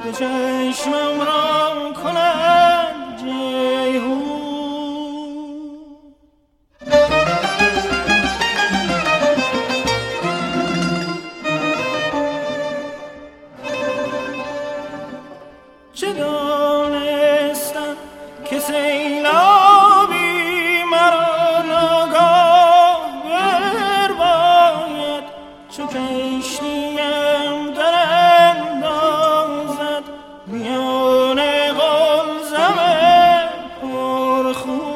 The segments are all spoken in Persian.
دو چشمم را کند جیهون. چه دانستم که سیلابی مرا ناگاه برباید، چو کشتیم در اندازد میان قلزم پرخون.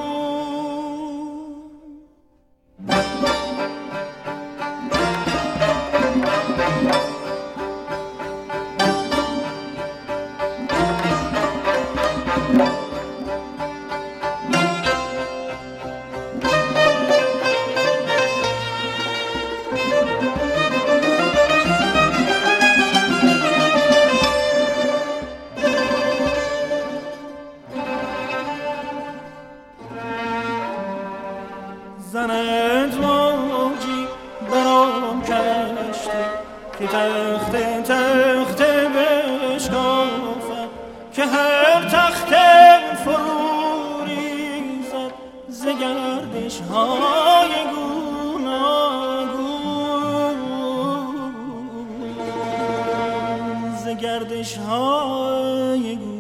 زند موجی برام کشتی که تخته تخته بشکافد، که هر تخته فرو ریزد ز گردش های گوناگون، ز گردش های گوناگون.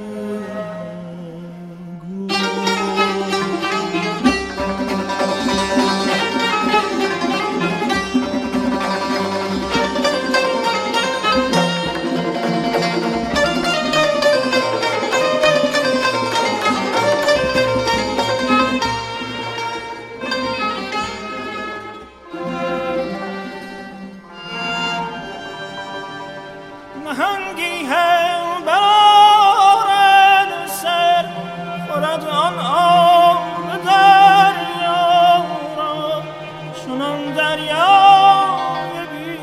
نهنگی هم برآرد سر، خورد آن آب دریا را، چنان دریای بی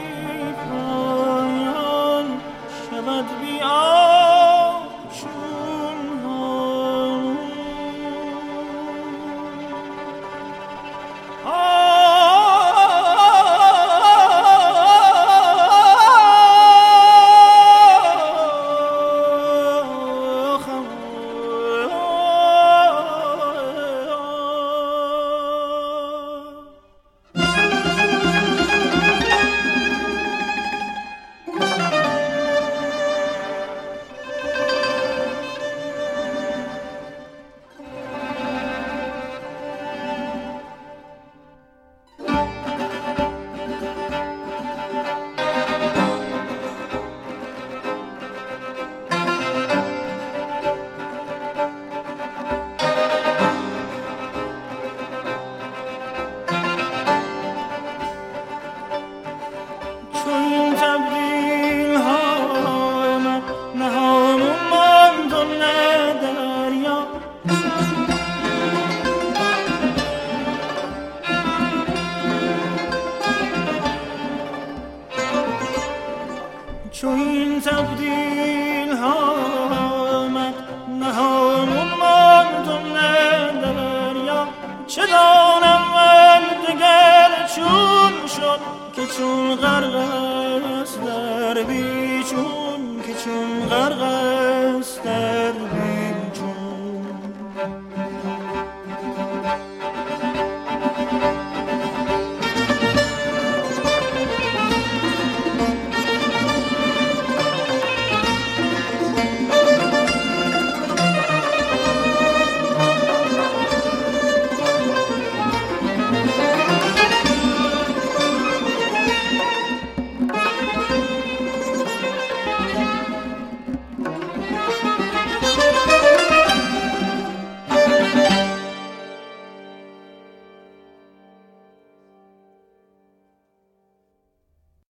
پایان شود بی آب چون هامون. چون تبدیل ها من نهامون ماند و نه دریا، چون این تبدیل ها من نهامون ماند و نه دریا. چه دانم من دگر چون شد که چون غرق است در بیچون، که چون غرق است در